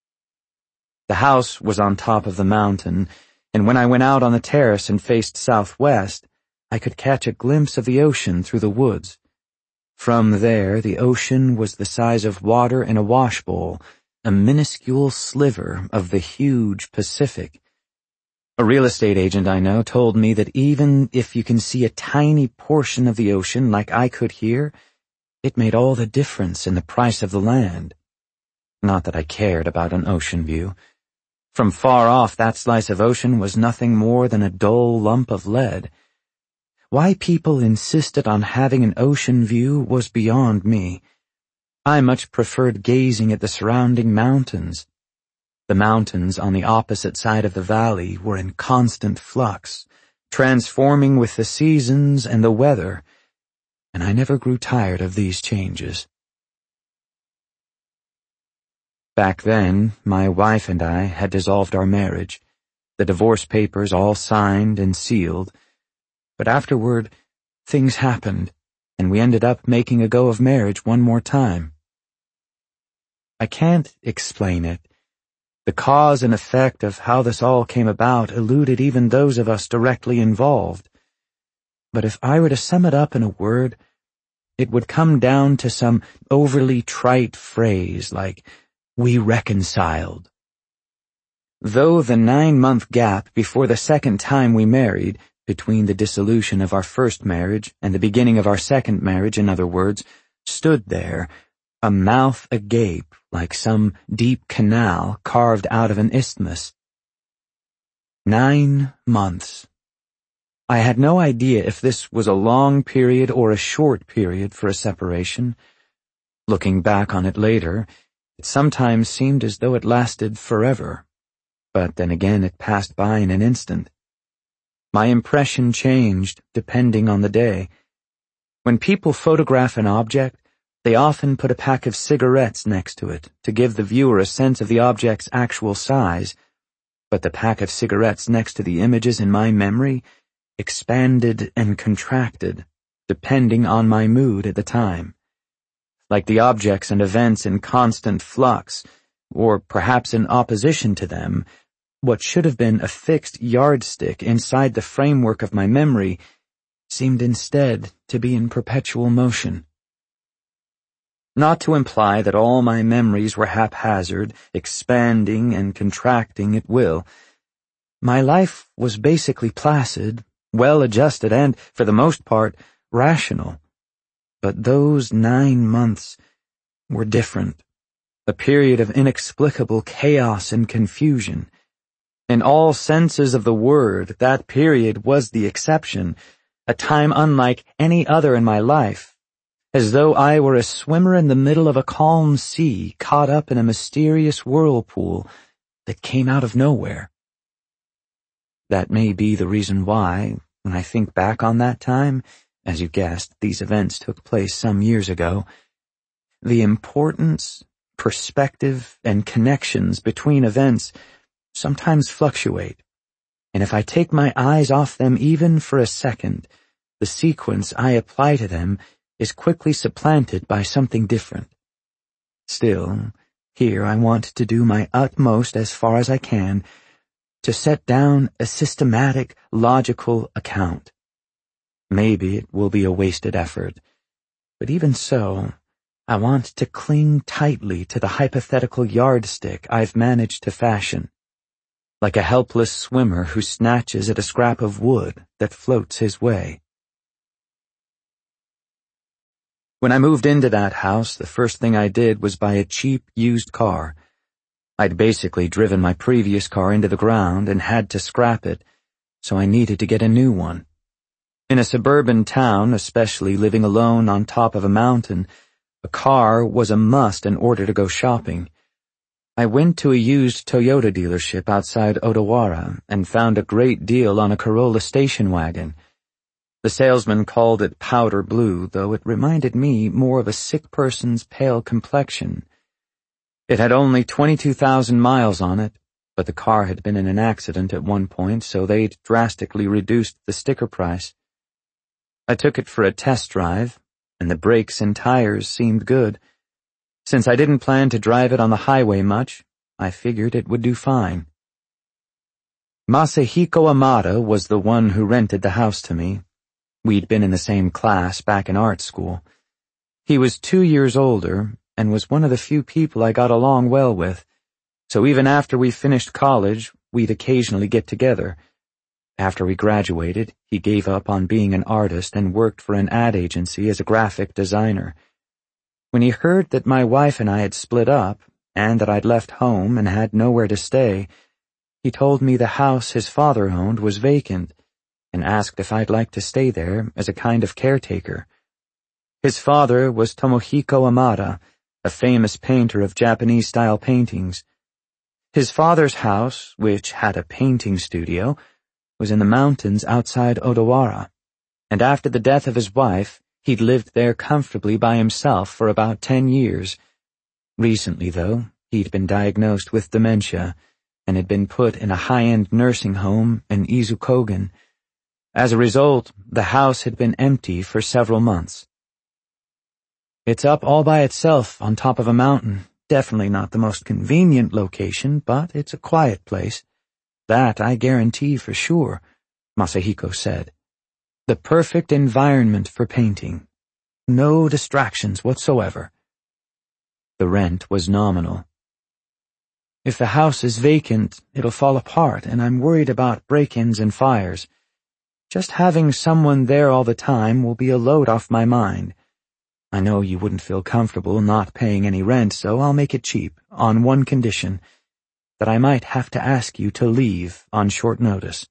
The house was on top of the mountain, and when I went out on the terrace and faced southwest, I could catch a glimpse of the ocean through the woods. From there, the ocean was the size of water in a washbowl, a minuscule sliver of the huge Pacific. A real estate agent I know told me that even if you can see a tiny portion of the ocean like I could here, it made all the difference in the price of the land. Not that I cared about an ocean view. From far off, that slice of ocean was nothing more than a dull lump of lead. Why people insisted on having an ocean view was beyond me. I much preferred gazing at the surrounding mountains. The mountains on the opposite side of the valley were in constant flux, transforming with the seasons and the weather, and I never grew tired of these changes. Back then, my wife and I had dissolved our marriage, the divorce papers all signed and sealed, but afterward, things happened, and we ended up making a go of marriage one more time. I can't explain it. The cause and effect of how this all came about eluded even those of us directly involved. But if I were to sum it up in a word, it would come down to some overly trite phrase like, "We reconciled." Though the 9-month gap before the second time we married, between the dissolution of our first marriage and the beginning of our second marriage, in other words, stood there, a mouth agape like some deep canal carved out of an isthmus. 9 months. I had no idea if this was a long period or a short period for a separation. Looking back on it later, it sometimes seemed as though it lasted forever, but then again it passed by in an instant. My impression changed depending on the day. When people photograph an object, they often put a pack of cigarettes next to it to give the viewer a sense of the object's actual size, but the pack of cigarettes next to the images in my memory expanded and contracted, depending on my mood at the time. Like the objects and events in constant flux, or perhaps in opposition to them, what should have been a fixed yardstick inside the framework of my memory seemed instead to be in perpetual motion. Not to imply that all my memories were haphazard, expanding and contracting at will. My life was basically placid, well-adjusted, and, for the most part, rational. But those 9 months were different. A period of inexplicable chaos and confusion. In all senses of the word, that period was the exception, a time unlike any other in my life, as though I were a swimmer in the middle of a calm sea caught up in a mysterious whirlpool that came out of nowhere. That may be the reason why, when I think back on that time, as you guessed, these events took place some years ago, the importance, perspective, and connections between events sometimes fluctuate, and if I take my eyes off them even for a second, the sequence I apply to them is quickly supplanted by something different. Still, here I want to do my utmost as far as I can to set down a systematic, logical account. Maybe it will be a wasted effort, but even so, I want to cling tightly to the hypothetical yardstick I've managed to fashion, like a helpless swimmer who snatches at a scrap of wood that floats his way. When I moved into that house, the first thing I did was buy a cheap, used car. I'd basically driven my previous car into the ground and had to scrap it, so I needed to get a new one. In a suburban town, especially living alone on top of a mountain, a car was a must in order to go shopping. I went to a used Toyota dealership outside Odawara and found a great deal on a Corolla station wagon. The salesman called it powder blue, though it reminded me more of a sick person's pale complexion. It had only 22,000 miles on it, but the car had been in an accident at one point, so they'd drastically reduced the sticker price. I took it for a test drive, and the brakes and tires seemed good. Since I didn't plan to drive it on the highway much, I figured it would do fine. Masahiko Amada was the one who rented the house to me. We'd been in the same class back in art school. He was 2 years older and was one of the few people I got along well with, so even after we finished college, we'd occasionally get together. After we graduated, he gave up on being an artist and worked for an ad agency as a graphic designer. When he heard that my wife and I had split up, and that I'd left home and had nowhere to stay, he told me the house his father owned was vacant, and asked if I'd like to stay there as a kind of caretaker. His father was Tomohiko Amada, a famous painter of Japanese-style paintings. His father's house, which had a painting studio, was in the mountains outside Odawara, and after the death of his wife, he'd lived there comfortably by himself for about 10 years. Recently, though, he'd been diagnosed with dementia and had been put in a high-end nursing home in Izukogen. As a result, the house had been empty for several months. It's up all by itself on top of a mountain. Definitely not the most convenient location, but it's a quiet place. That I guarantee for sure, Masahiko said. The perfect environment for painting. No distractions whatsoever. The rent was nominal. If the house is vacant, it'll fall apart, and I'm worried about break-ins and fires. Just having someone there all the time will be a load off my mind. I know you wouldn't feel comfortable not paying any rent, so I'll make it cheap, on one condition, that I might have to ask you to leave on short notice.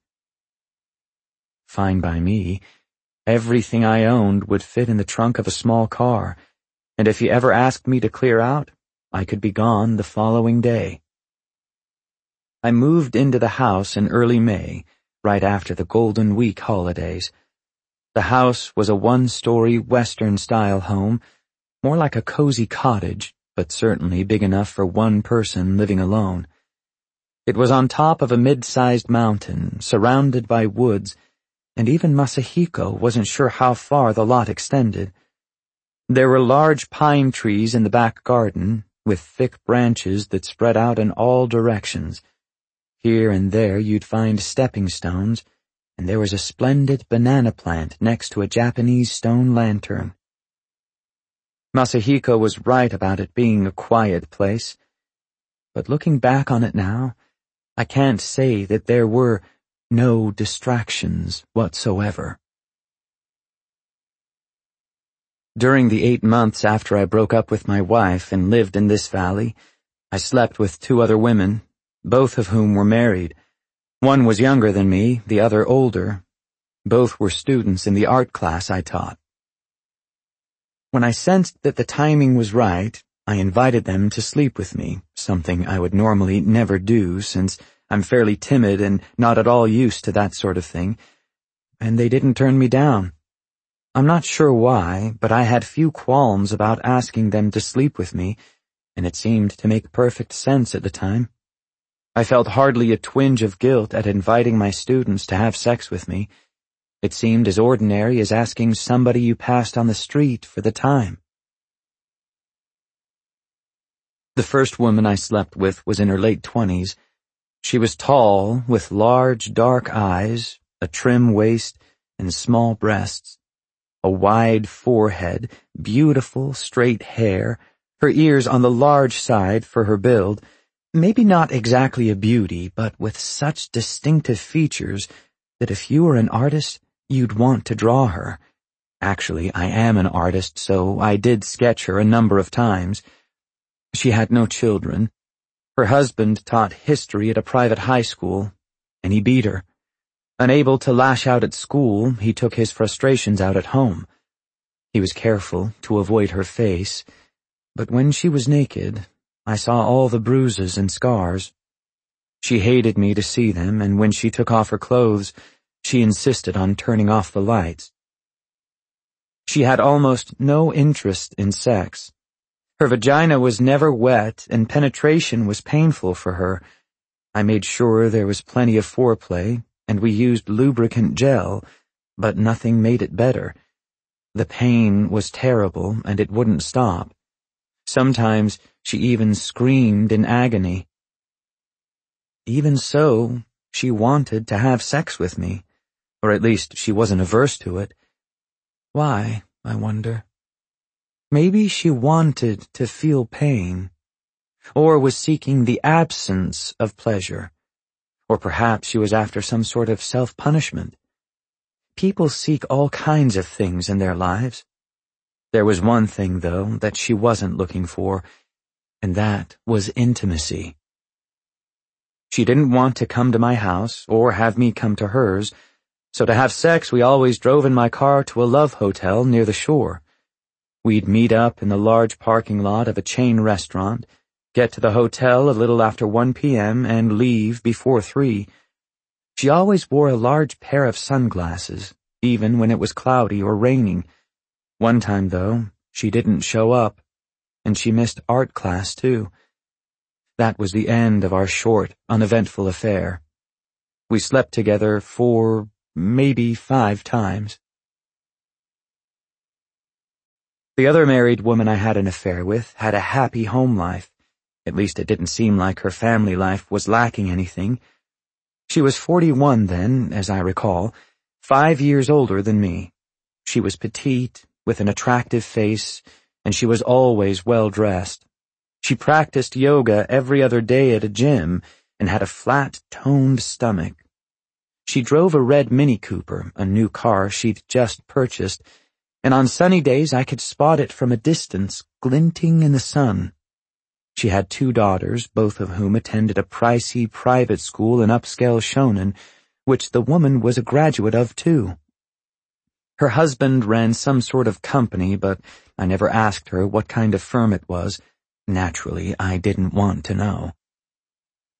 Fine by me. Everything I owned would fit in the trunk of a small car, and if he ever asked me to clear out, I could be gone the following day. I moved into the house in early May, right after the Golden Week holidays. The house was a one-story Western-style home, more like a cozy cottage, but certainly big enough for one person living alone. It was on top of a mid-sized mountain, surrounded by woods, and even Masahiko wasn't sure how far the lot extended. There were large pine trees in the back garden, with thick branches that spread out in all directions. Here and there you'd find stepping stones, and there was a splendid banana plant next to a Japanese stone lantern. Masahiko was right about it being a quiet place, but looking back on it now, I can't say that there were no distractions whatsoever. During the 8 months after I broke up with my wife and lived in this valley, I slept with 2 other women, both of whom were married. One was younger than me, the other older. Both were students in the art class I taught. When I sensed that the timing was right, I invited them to sleep with me, something I would normally never do since I'm fairly timid and not at all used to that sort of thing, and they didn't turn me down. I'm not sure why, but I had few qualms about asking them to sleep with me, and it seemed to make perfect sense at the time. I felt hardly a twinge of guilt at inviting my students to have sex with me. It seemed as ordinary as asking somebody you passed on the street for the time. The first woman I slept with was in her late 20s. She was tall, with large, dark eyes, a trim waist, and small breasts. A wide forehead, beautiful, straight hair, her ears on the large side for her build, maybe not exactly a beauty, but with such distinctive features that if you were an artist, you'd want to draw her. Actually, I am an artist, so I did sketch her a number of times. She had no children. Her husband taught history at a private high school, and he beat her. Unable to lash out at school, he took his frustrations out at home. He was careful to avoid her face, but when she was naked, I saw all the bruises and scars. She hated me to see them, and when she took off her clothes, she insisted on turning off the lights. She had almost no interest in sex. Her vagina was never wet, and penetration was painful for her. I made sure there was plenty of foreplay, and we used lubricant gel, but nothing made it better. The pain was terrible, and it wouldn't stop. Sometimes she even screamed in agony. Even so, she wanted to have sex with me, or at least she wasn't averse to it. Why, I wonder? Maybe she wanted to feel pain, or was seeking the absence of pleasure, or perhaps she was after some sort of self-punishment. People seek all kinds of things in their lives. There was one thing, though, that she wasn't looking for, and that was intimacy. She didn't want to come to my house, or have me come to hers, so to have sex we always drove in my car to a love hotel near the shore. We'd meet up in the large parking lot of a chain restaurant, get to the hotel a little after 1 p.m. and leave before 3. She always wore a large pair of sunglasses, even when it was cloudy or raining. One time, though, she didn't show up, and she missed art class, too. That was the end of our short, uneventful affair. We slept together 4, maybe 5 times. The other married woman I had an affair with had a happy home life. At least it didn't seem like her family life was lacking anything. She was 41 then, as I recall, 5 years older than me. She was petite, with an attractive face, and she was always well-dressed. She practiced yoga every other day at a gym and had a flat, toned stomach. She drove a red Mini Cooper, a new car she'd just purchased, and on sunny days I could spot it from a distance, glinting in the sun. She had 2 daughters, both of whom attended a pricey private school in upscale Shonan, which the woman was a graduate of, too. Her husband ran some sort of company, but I never asked her what kind of firm it was. Naturally, I didn't want to know.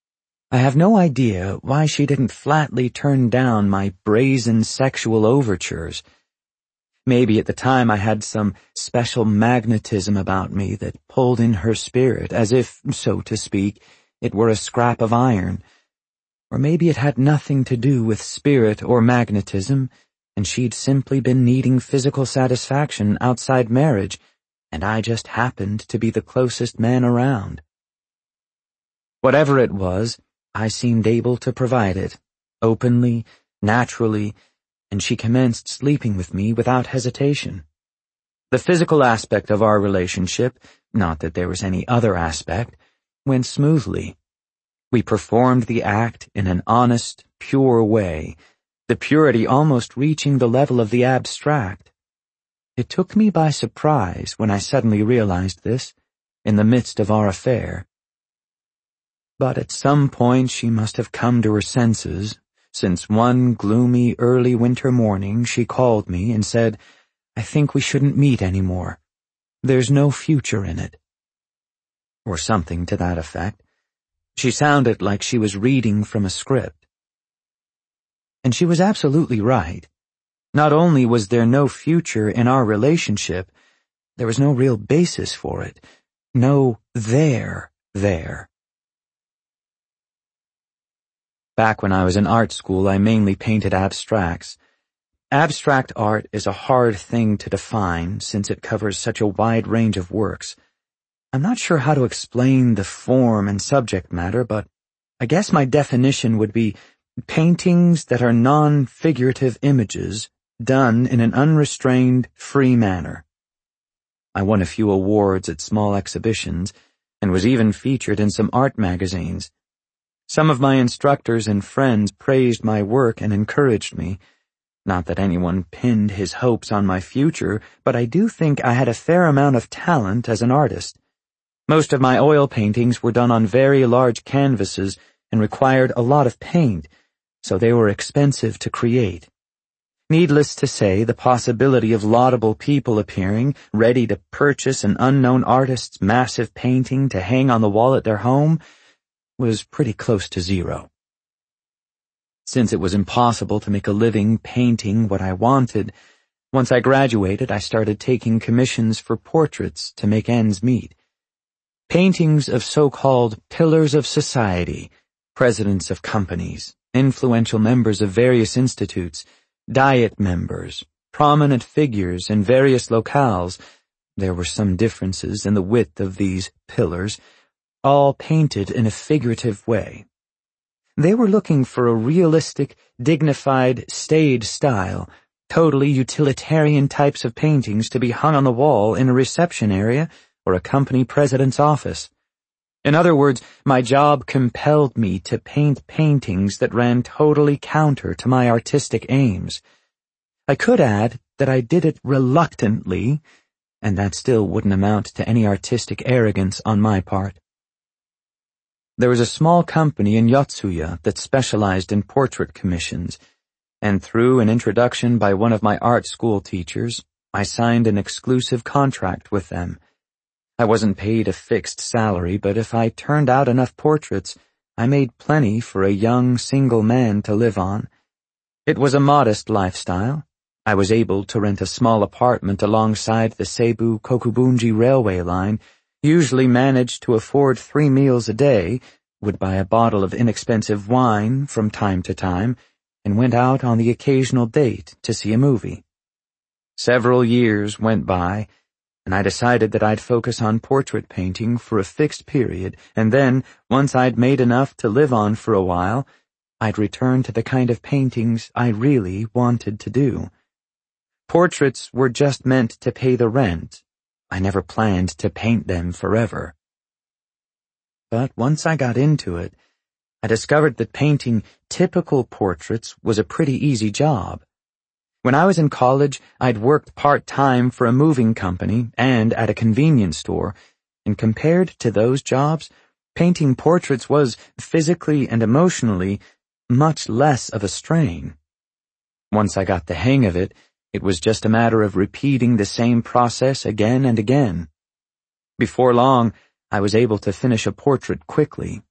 I have no idea why she didn't flatly turn down my brazen sexual overtures. Maybe at the time I had some special magnetism about me that pulled in her spirit as if, so to speak, it were a scrap of iron. Or maybe it had nothing to do with spirit or magnetism, and she'd simply been needing physical satisfaction outside marriage, and I just happened to be the closest man around. Whatever it was, I seemed able to provide it, openly, naturally, and she commenced sleeping with me without hesitation. The physical aspect of our relationship, not that there was any other aspect, went smoothly. We performed the act in an honest, pure way, the purity almost reaching the level of the abstract. It took me by surprise when I suddenly realized this, in the midst of our affair. But at some point she must have come to her senses, since one gloomy early winter morning she called me and said, "I think we shouldn't meet anymore. There's no future in it." Or something to that effect. She sounded like she was reading from a script. And she was absolutely right. Not only was there no future in our relationship, there was no real basis for it. No there. Back when I was in art school, I mainly painted abstracts. Abstract art is a hard thing to define since it covers such a wide range of works. I'm not sure how to explain the form and subject matter, but I guess my definition would be paintings that are non-figurative images done in an unrestrained, free manner. I won a few awards at small exhibitions and was even featured in some art magazines. Some of my instructors and friends praised my work and encouraged me. Not that anyone pinned his hopes on my future, but I do think I had a fair amount of talent as an artist. Most of my oil paintings were done on very large canvases and required a lot of paint, so they were expensive to create. Needless to say, the possibility of laudable people appearing, ready to purchase an unknown artist's massive painting to hang on the wall at their home, was pretty close to zero. Since it was impossible to make a living painting what I wanted, once I graduated, I started taking commissions for portraits to make ends meet. Paintings of so-called pillars of society, presidents of companies, influential members of various institutes, diet members, prominent figures in various locales. There were some differences in the width of these pillars, all painted in a figurative way. They were looking for a realistic, dignified, staid style, totally utilitarian types of paintings to be hung on the wall in a reception area or a company president's office. In other words, my job compelled me to paint paintings that ran totally counter to my artistic aims. I could add that I did it reluctantly, and that still wouldn't amount to any artistic arrogance on my part. There was a small company in Yotsuya that specialized in portrait commissions, and through an introduction by one of my art school teachers, I signed an exclusive contract with them. I wasn't paid a fixed salary, but if I turned out enough portraits, I made plenty for a young single man to live on. It was a modest lifestyle. I was able to rent a small apartment alongside the Seibu-Kokubunji railway line, usually managed to afford 3 meals a day, would buy a bottle of inexpensive wine from time to time, and went out on the occasional date to see a movie. Several years went by, and I decided that I'd focus on portrait painting for a fixed period, and then, once I'd made enough to live on for a while, I'd return to the kind of paintings I really wanted to do. Portraits were just meant to pay the rent. I never planned to paint them forever. But once I got into it, I discovered that painting typical portraits was a pretty easy job. When I was in college, I'd worked part-time for a moving company and at a convenience store, and compared to those jobs, painting portraits was, physically and emotionally, much less of a strain. Once I got the hang of it, it was just a matter of repeating the same process again and again. Before long, I was able to finish a portrait quickly,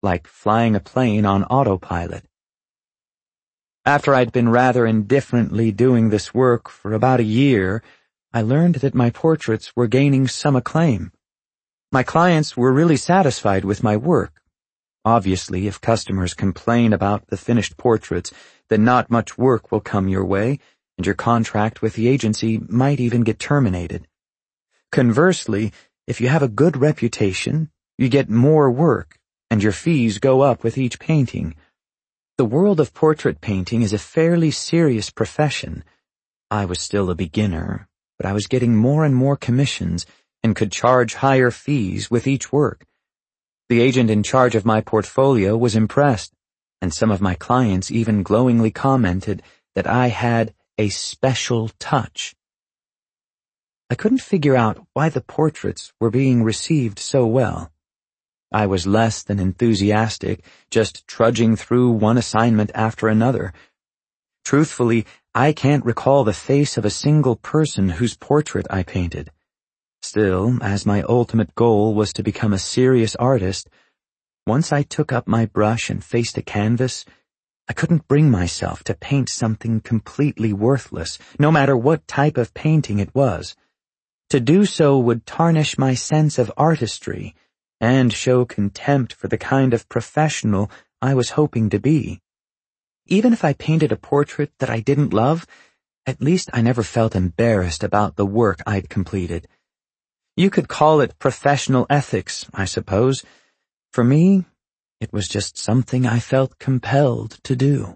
like flying a plane on autopilot. After I'd been rather indifferently doing this work for about a year, I learned that my portraits were gaining some acclaim. My clients were really satisfied with my work. Obviously, if customers complain about the finished portraits, then not much work will come your way, and your contract with the agency might even get terminated. Conversely, if you have a good reputation, you get more work, and your fees go up with each painting. The world of portrait painting is a fairly serious profession. I was still a beginner, but I was getting more and more commissions and could charge higher fees with each work. The agent in charge of my portfolio was impressed, and some of my clients even glowingly commented that I had a special touch. I couldn't figure out why the portraits were being received so well. I was less than enthusiastic, just trudging through one assignment after another. Truthfully, I can't recall the face of a single person whose portrait I painted. Still, as my ultimate goal was to become a serious artist, once I took up my brush and faced a canvas, I couldn't bring myself to paint something completely worthless, no matter what type of painting it was. To do so would tarnish my sense of artistry and show contempt for the kind of professional I was hoping to be. Even if I painted a portrait that I didn't love, at least I never felt embarrassed about the work I'd completed. You could call it professional ethics, I suppose. For me, it was just something I felt compelled to do.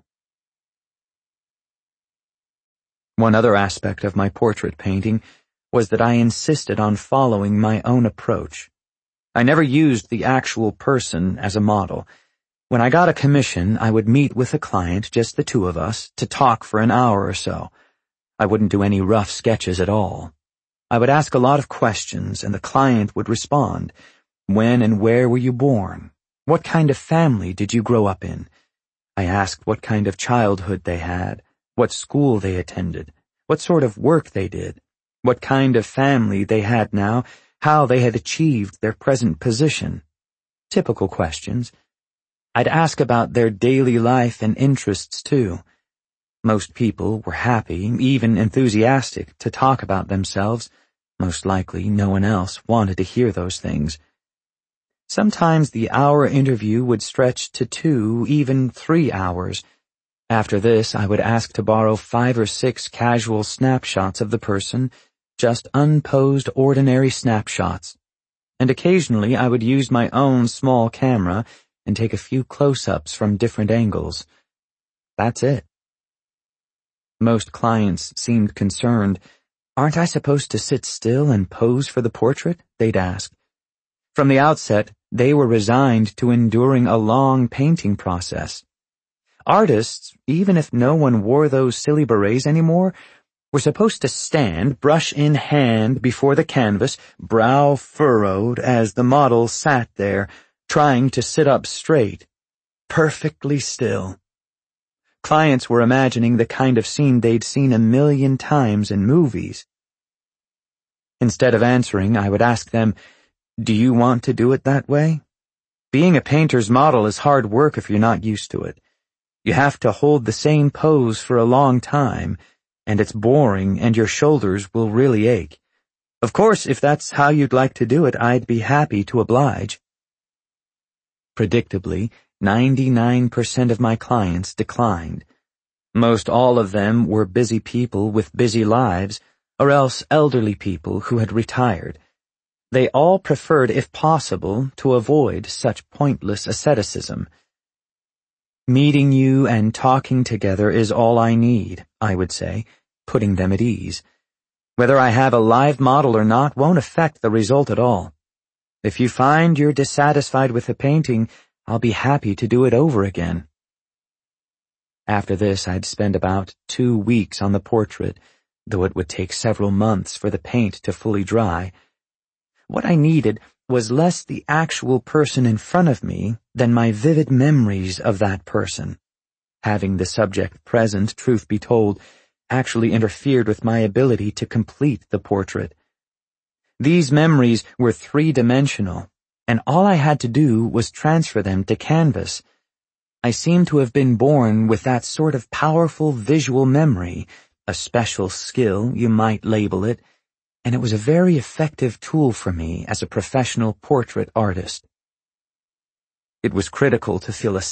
One other aspect of my portrait painting was that I insisted on following my own approach. I never used the actual person as a model. When I got a commission, I would meet with the client, just the two of us, to talk for an hour or so. I wouldn't do any rough sketches at all. I would ask a lot of questions, and the client would respond. When and where were you born? What kind of family did you grow up in? I asked what kind of childhood they had, what school they attended, what sort of work they did, what kind of family they had now, how they had achieved their present position. Typical questions. I'd ask about their daily life and interests, too. Most people were happy, even enthusiastic, to talk about themselves. Most likely, no one else wanted to hear those things. Sometimes the hour interview would stretch to 2, even 3 hours. After this, I would ask to borrow 5 or 6 casual snapshots of the person, just unposed ordinary snapshots. And occasionally I would use my own small camera and take a few close-ups from different angles. That's it. Most clients seemed concerned. Aren't I supposed to sit still and pose for the portrait? They'd ask. From the outset, they were resigned to enduring a long painting process. Artists, even if no one wore those silly berets anymore, were supposed to stand, brush in hand, before the canvas, brow furrowed as the model sat there, trying to sit up straight, perfectly still. Clients were imagining the kind of scene they'd seen a million times in movies. Instead of answering, I would ask them, "Do you want to do it that way?" Being a painter's model is hard work if you're not used to it. You have to hold the same pose for a long time, and it's boring and your shoulders will really ache. Of course, if that's how you'd like to do it, I'd be happy to oblige. Predictably, 99% of my clients declined. Most all of them were busy people with busy lives, or else elderly people who had retired. They all preferred, if possible, to avoid such pointless asceticism. Meeting you and talking together is all I need, I would say, putting them at ease. Whether I have a live model or not won't affect the result at all. If you find you're dissatisfied with the painting, I'll be happy to do it over again. After this, I'd spend about 2 weeks on the portrait, though it would take several months for the paint to fully dry. What I needed was less the actual person in front of me than my vivid memories of that person. Having the subject present, truth be told, actually interfered with my ability to complete the portrait. These memories were 3-dimensional, and all I had to do was transfer them to canvas. I seemed to have been born with that sort of powerful visual memory, a special skill, you might label it, and it was a very effective tool for me as a professional portrait artist. It was critical to feel a